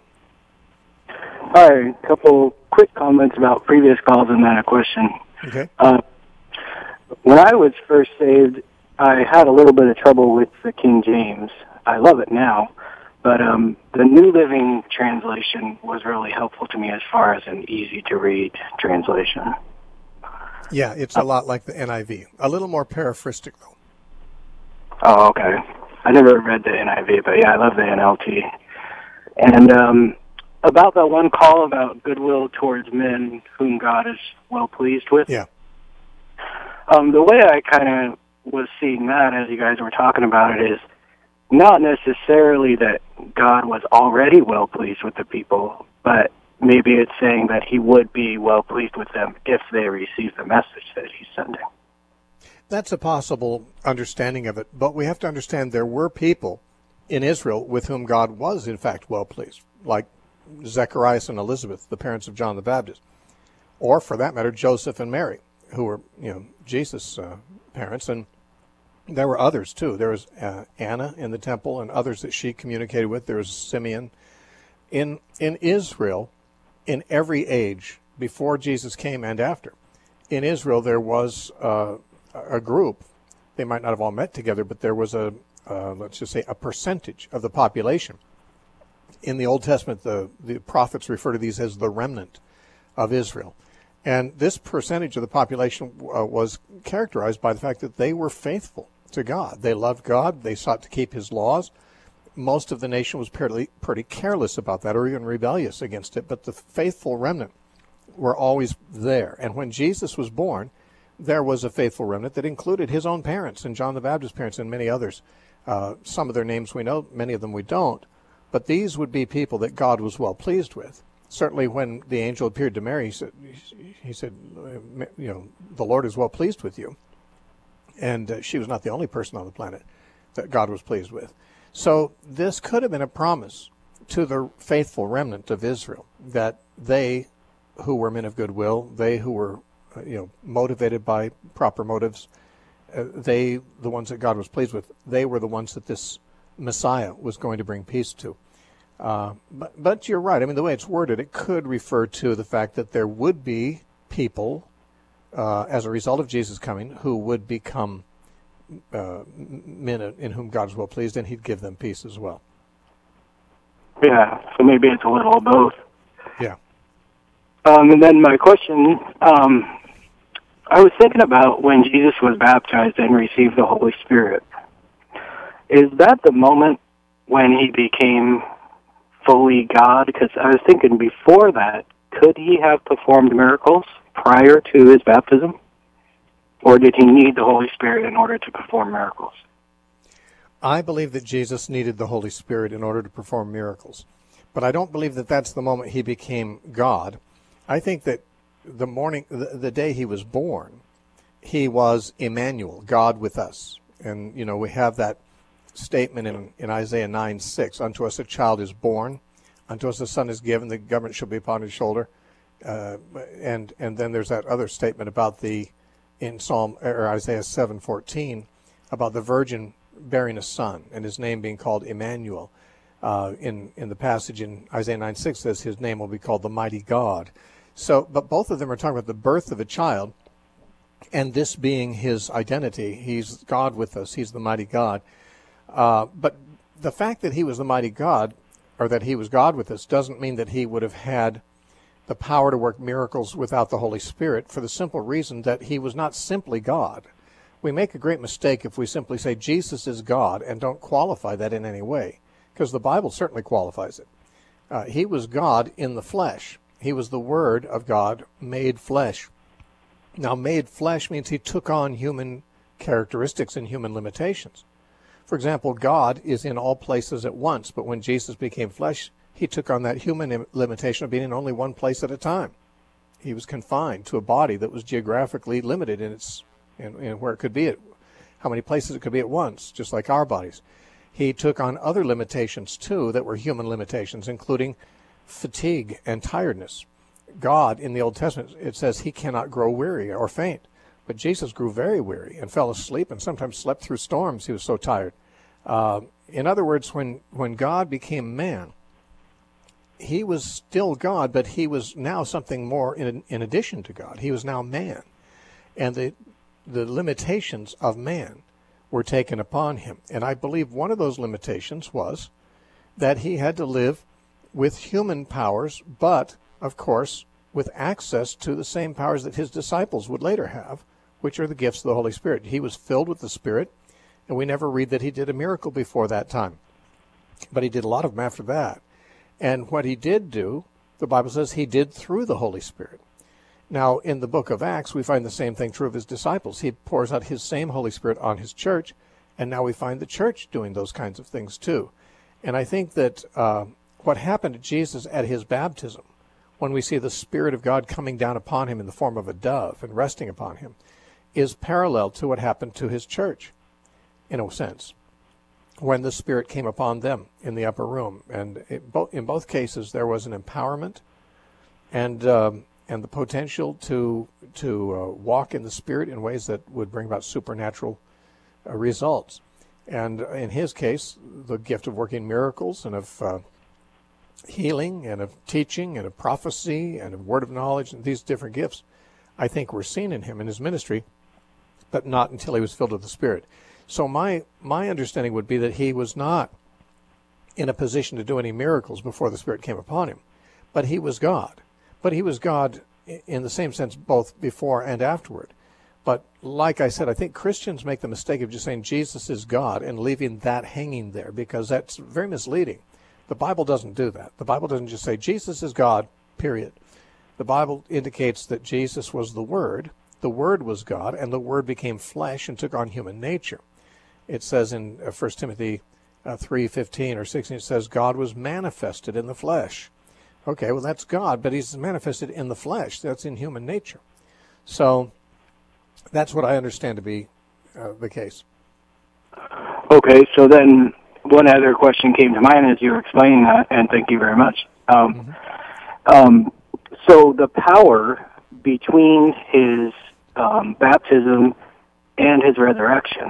Hi, a couple quick comments about previous calls and then a question. Okay. Uh, when I was first saved, I had a little bit of trouble with the King James. I love it now, but um, the New Living Translation was really helpful to me as far as an easy-to-read translation. Yeah, it's a lot like the N I V. A little more paraphrastic, though. Oh, okay. I never read the N I V, but yeah, I love the N L T. And um, about that one call about goodwill towards men whom God is well pleased with. Yeah. Um, the way I kind of was seeing that as you guys were talking about it is not necessarily that God was already well pleased with the people, but maybe it's saying that he would be well pleased with them if they receive the message that he's sending. That's a possible understanding of it, but we have to understand there were people in Israel with whom God was, in fact, well pleased, like Zacharias and Elizabeth, the parents of John the Baptist, or, for that matter, Joseph and Mary, who were, you know, Jesus' uh, parents. And there were others, too. There was uh, Anna in the temple and others that she communicated with. There was Simeon. In, in Israel, in every age, before Jesus came and after, in Israel there was uh, a group. They might not have all met together, but there was a, uh, let's just say, a percentage of the population. In the Old Testament, the, the prophets refer to these as the remnant of Israel. And this percentage of the population uh, was characterized by the fact that they were faithful to God. They loved God. They sought to keep his laws. Most of the nation was pretty, pretty careless about that, or even rebellious against it, but the faithful remnant were always there. And when Jesus was born, there was a faithful remnant that included his own parents and John the Baptist's parents and many others. Uh, some of their names we know, many of them we don't, but these would be people that God was well pleased with. Certainly when the angel appeared to Mary, he said, he said you know, the Lord is well pleased with you. And uh, she was not the only person on the planet that God was pleased with. So this could have been a promise to the faithful remnant of Israel, that they who were men of goodwill, they who were uh, you know, motivated by proper motives, uh, they, the ones that God was pleased with, they were the ones that this Messiah was going to bring peace to. Uh, but, but you're right. I mean, the way it's worded, it could refer to the fact that there would be people, uh, as a result of Jesus coming, who would become uh, men in whom God is well pleased, and he'd give them peace as well. Yeah, so maybe it's a little of both. Yeah. Um, and then my question, um, I was thinking about when Jesus was baptized and received the Holy Spirit. Is that the moment when he became fully God? Because I was thinking before that, could he have performed miracles prior to his baptism? Or did he need the Holy Spirit in order to perform miracles? I believe that Jesus needed the Holy Spirit in order to perform miracles. But I don't believe that that's the moment he became God. I think that the morning, the, the day he was born, he was Emmanuel, God with us. And, you know, we have that statement in, in Isaiah nine six, unto us a child is born, unto us a son is given, the government shall be upon his shoulder. Uh, and and then there's that other statement about the, in Psalm, or Isaiah seven fourteen, about the virgin bearing a son, and his name being called Emmanuel. Uh, in, in the passage in Isaiah nine six says his name will be called the Mighty God. So, but both of them are talking about the birth of a child, and this being his identity. He's God with us. He's the Mighty God. Uh, but the fact that he was the Mighty God, or that he was God with us, doesn't mean that he would have had the power to work miracles without the Holy Spirit, for the simple reason that he was not simply God. We make a great mistake if we simply say Jesus is God and don't qualify that in any way, because the Bible certainly qualifies it. Uh, he was God in the flesh. He was the Word of God made flesh. Now, made flesh means he took on human characteristics and human limitations. For example, God is in all places at once, but when Jesus became flesh, he took on that human limitation of being in only one place at a time. He was confined to a body that was geographically limited in its in, in where it could be at, how many places it could be at once, just like our bodies. He took on other limitations, too, that were human limitations, including fatigue and tiredness. God, in the Old Testament, it says he cannot grow weary or faint. But Jesus grew very weary and fell asleep and sometimes slept through storms. He was so tired. Uh, in other words, when, when God became man, he was still God, but he was now something more in, in addition to God. He was now man. And the, the limitations of man were taken upon him. And I believe one of those limitations was that he had to live with human powers, but, of course, with access to the same powers that his disciples would later have, which are the gifts of the Holy Spirit. He was filled with the Spirit, and we never read that he did a miracle before that time. But he did a lot of them after that. And what he did do, the Bible says he did through the Holy Spirit. Now, in the book of Acts, we find the same thing true of his disciples. He pours out his same Holy Spirit on his church, and now we find the church doing those kinds of things too. And I think that uh, what happened to Jesus at his baptism, when we see the Spirit of God coming down upon him in the form of a dove and resting upon him, is parallel to what happened to his church, in a sense. when the Spirit came upon them in the upper room. And it, bo- in both cases, there was an empowerment and um, and the potential to to uh, walk in the Spirit in ways that would bring about supernatural uh, results. And in his case, the gift of working miracles and of uh, healing and of teaching and of prophecy and of word of knowledge and these different gifts, I think were seen in him in his ministry, but not until he was filled with the Spirit. So my my understanding would be that he was not in a position to do any miracles before the Spirit came upon him, but he was God. But he was God in the same sense both before and afterward. But like I said, I think Christians make the mistake of just saying Jesus is God and leaving that hanging there, because that's very misleading. The Bible doesn't do that. The Bible doesn't just say Jesus is God, period. The Bible indicates that Jesus was the Word, the Word was God, and the Word became flesh and took on human nature. It says in First Timothy uh, three fifteen or sixteen, it says God was manifested in the flesh. Okay, well that's God, but he's manifested in the flesh. That's in human nature. So that's what I understand to be uh, the case. Okay, so then one other question came to mind as you were explaining that, and thank you very much. Um, mm-hmm. um, so the power between his um, baptism and his resurrection,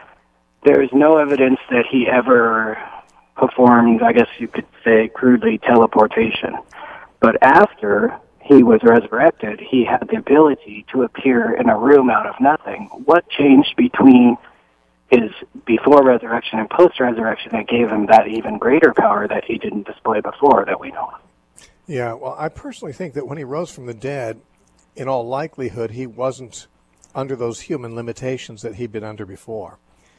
there is no evidence that he ever performed, I guess you could say crudely, teleportation. But after he was resurrected, he had the ability to appear in a room out of nothing. What changed between his before resurrection and post-resurrection that gave him that even greater power that he didn't display before that we know of? Yeah, well, I personally think that when he rose from the dead, in all likelihood, he wasn't under those human limitations that he'd been under before.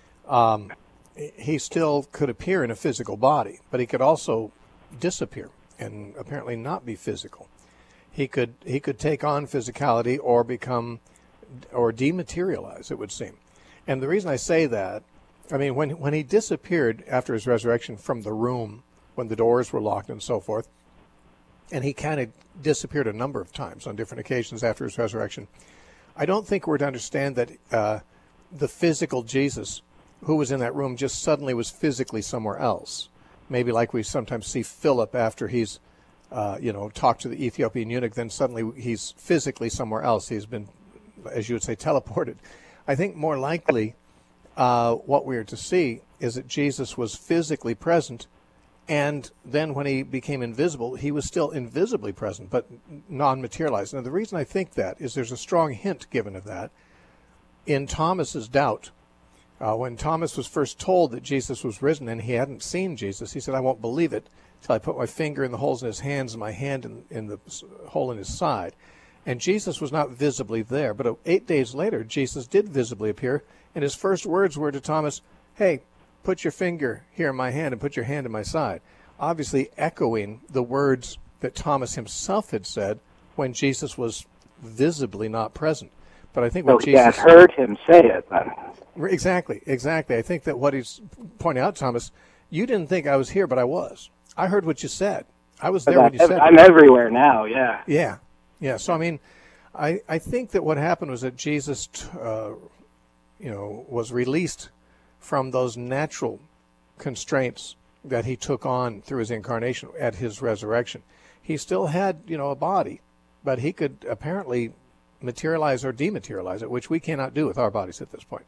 Um, he still could appear in a physical body, but he could also disappear and apparently not be physical. He could he could take on physicality or become or dematerialize, it would seem. And the reason I say that, I mean, when when he disappeared after his resurrection from the room, when the doors were locked and so forth, and he kind of disappeared a number of times on different occasions after his resurrection, I don't think we're to understand that uh, the physical Jesus who was in that room just suddenly was physically somewhere else. Maybe like we sometimes see Philip after he's, uh, you know, talked to the Ethiopian eunuch, then suddenly he's physically somewhere else. He's been, as you would say, teleported. I think more likely uh, what we are to see is that Jesus was physically present, and then when he became invisible, he was still invisibly present, but non-materialized. Now, the reason I think that is there's a strong hint given of that in Thomas's doubt. Uh, when Thomas was first told that Jesus was risen and he hadn't seen Jesus, he said, I won't believe it till I put my finger in the holes in his hands and my hand in, in the hole in his side. And Jesus was not visibly there. But eight days later, Jesus did visibly appear, and his first words were to Thomas, hey, put your finger here in my hand and put your hand in my side. Obviously echoing the words that Thomas himself had said when Jesus was visibly not present. But I think what so Jesus... he had heard him say it then. Exactly, exactly. I think that what he's pointing out, Thomas, you didn't think I was here, but I was. I heard what you said. I was there when you said it. I'm everywhere now, yeah. Yeah, yeah. So, I mean, I, I think that what happened was that Jesus, uh, you know, was released from those natural constraints that he took on through his incarnation at his resurrection. He still had, you know, a body, but he could apparently materialize or dematerialize it, which we cannot do with our bodies at this point.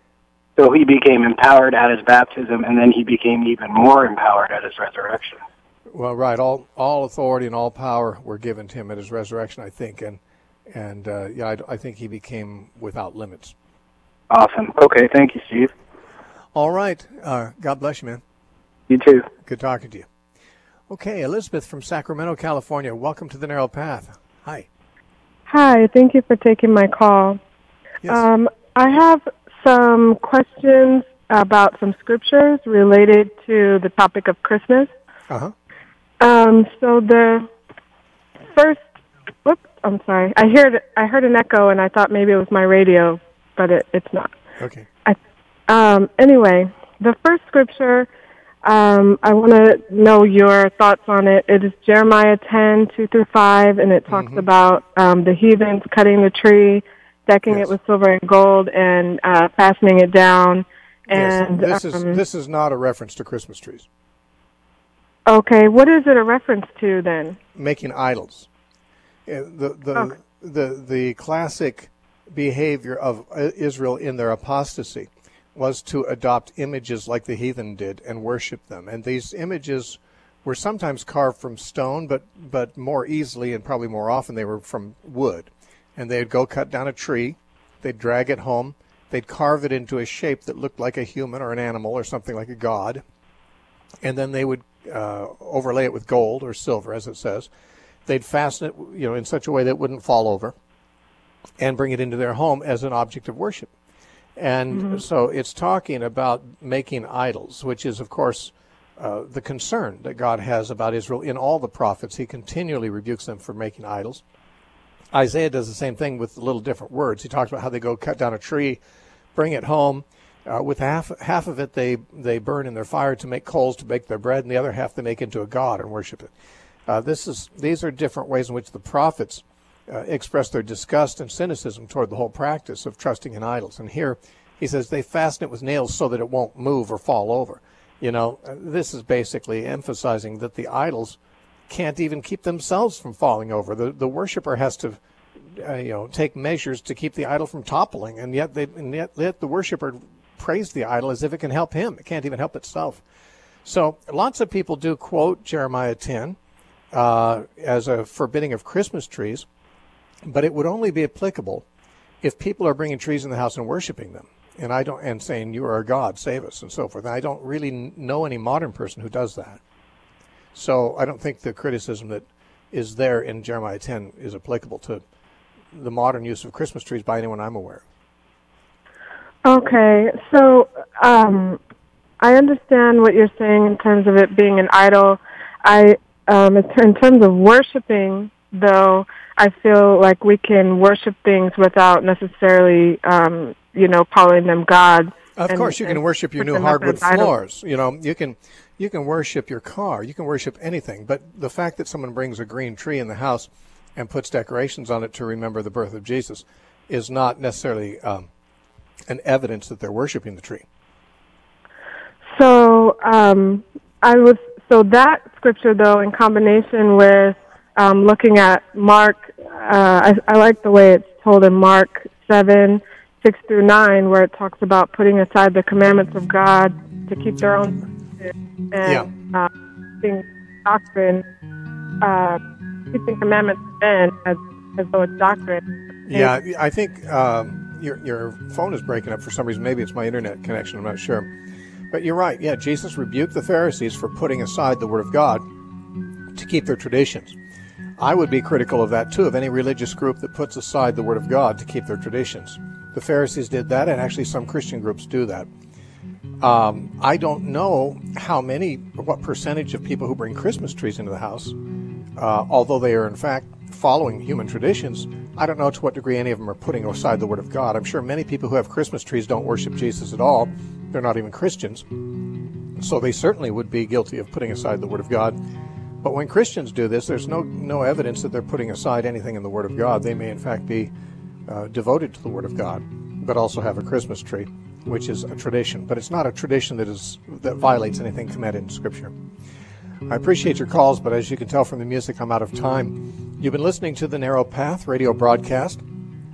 So he became empowered at his baptism, and then he became even more empowered at his resurrection. Well, right. All all authority and all power were given to him at his resurrection, I think, and and uh, yeah, I, I think he became without limits. Awesome. Okay, thank you, Steve. All right. Uh, God bless you, man. You too. Good talking to you. Okay, Elizabeth from Sacramento, California. Welcome to the Narrow Path. Hi. Hi. Thank you for taking my call. Yes. Um, I have some questions about some scriptures related to the topic of Christmas. Uh-huh. Um, so the first, whoops, I'm sorry. I heard I heard an echo, and I thought maybe it was my radio, but it, it's not. Okay. I, um, anyway, the first scripture, um, I want to know your thoughts on it. It is Jeremiah ten, two through five, and it talks mm-hmm. about um, the heathens cutting the tree, decking yes. it with silver and gold, and uh, fastening it down, And yes, this um, is this is not a reference to Christmas trees. Okay, what is it a reference to then? Making idols. Uh, The the Okay. the the classic behavior of Israel in their apostasy was to adopt images like the heathen did and worship them. And these images were sometimes carved from stone, but but more easily and probably more often they were from wood. And they'd go cut down a tree, they'd drag it home, they'd carve it into a shape that looked like a human or an animal or something like a god, and then they would uh, overlay it with gold or silver, as it says. They'd fasten it, you know, in such a way that it wouldn't fall over, and bring it into their home as an object of worship. And mm-hmm. so it's talking about making idols, which is, of course, uh, the concern that God has about Israel in all the prophets. He continually rebukes them for making idols. Isaiah does the same thing with a little different words. He talks about how they go cut down a tree, bring it home. Uh, with half half of it they, they burn in their fire to make coals to bake their bread, and the other half they make into a god and worship it. Uh, this is these are different ways in which the prophets uh, express their disgust and cynicism toward the whole practice of trusting in idols. And here he says they fasten it with nails so that it won't move or fall over. You know, uh, this is basically emphasizing that the idols can't even keep themselves from falling over. The the worshiper has to, uh, you know, take measures to keep the idol from toppling, and yet they and yet, yet the worshiper praise the idol as if it can help him. It can't even help itself. So lots of people do quote Jeremiah ten uh, as a forbidding of Christmas trees, but it would only be applicable if people are bringing trees in the house and worshiping them, and I don't and saying you are a God, save us, and so forth. And I don't really know any modern person who does that. So I don't think the criticism that is there in Jeremiah ten is applicable to the modern use of Christmas trees by anyone I'm aware of. Okay, so um, I understand what you're saying in terms of it being an idol. I, um, in terms of worshiping, though, I feel like we can worship things without necessarily, um, you know, calling them gods. Of and, course, you can worship your new hardwood floors. You know, you can you can worship your car. You can worship anything. But the fact that someone brings a green tree in the house and puts decorations on it to remember the birth of Jesus is not necessarily um, an evidence that they're worshiping the tree. So um, I was so that scripture, though, in combination with um, looking at Mark, uh, I, I like the way it's told in Mark seven. six through nine, where it talks about putting aside the commandments of God to keep their own and yeah. uh, keeping doctrine, uh, keeping commandments of men as, as though it's doctrine. Yeah, I think um, your your phone is breaking up for some reason. Maybe it's my internet connection. I'm not sure. But you're right. Yeah, Jesus rebuked the Pharisees for putting aside the Word of God to keep their traditions. I would be critical of that, too, of any religious group that puts aside the Word of God to keep their traditions. The Pharisees did that, and actually some Christian groups do that. Um, I don't know how many, what percentage of people who bring Christmas trees into the house, uh, although they are in fact following human traditions, I don't know to what degree any of them are putting aside the Word of God. I'm sure many people who have Christmas trees don't worship Jesus at all. They're not even Christians. So they certainly would be guilty of putting aside the Word of God. But when Christians do this, there's no, no evidence that they're putting aside anything in the Word of God. They may in fact be Uh, devoted to the Word of God, but also have a Christmas tree, which is a tradition. But it's not a tradition that is that violates anything commanded in Scripture. I appreciate your calls, but as you can tell from the music, I'm out of time. You've been listening to the Narrow Path radio broadcast.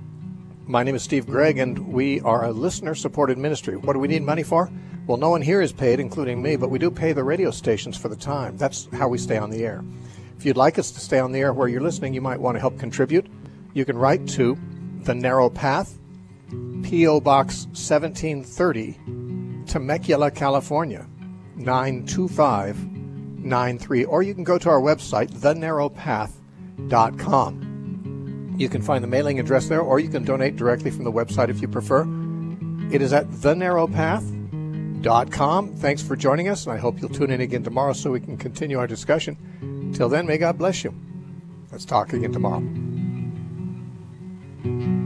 My name is Steve Gregg, and we are a listener-supported ministry. What do we need money for? Well, no one here is paid, including me, but we do pay the radio stations for the time. That's how we stay on the air. If you'd like us to stay on the air where you're listening, you might want to help contribute. You can write to The Narrow Path, P O Box seventeen thirty, Temecula, California, nine two five nine three. Or you can go to our website, the narrow path dot com. You can find the mailing address there, or you can donate directly from the website if you prefer. It is at the narrow path dot com. Thanks for joining us, and I hope you'll tune in again tomorrow so we can continue our discussion. Till then, may God bless you. Let's talk again tomorrow.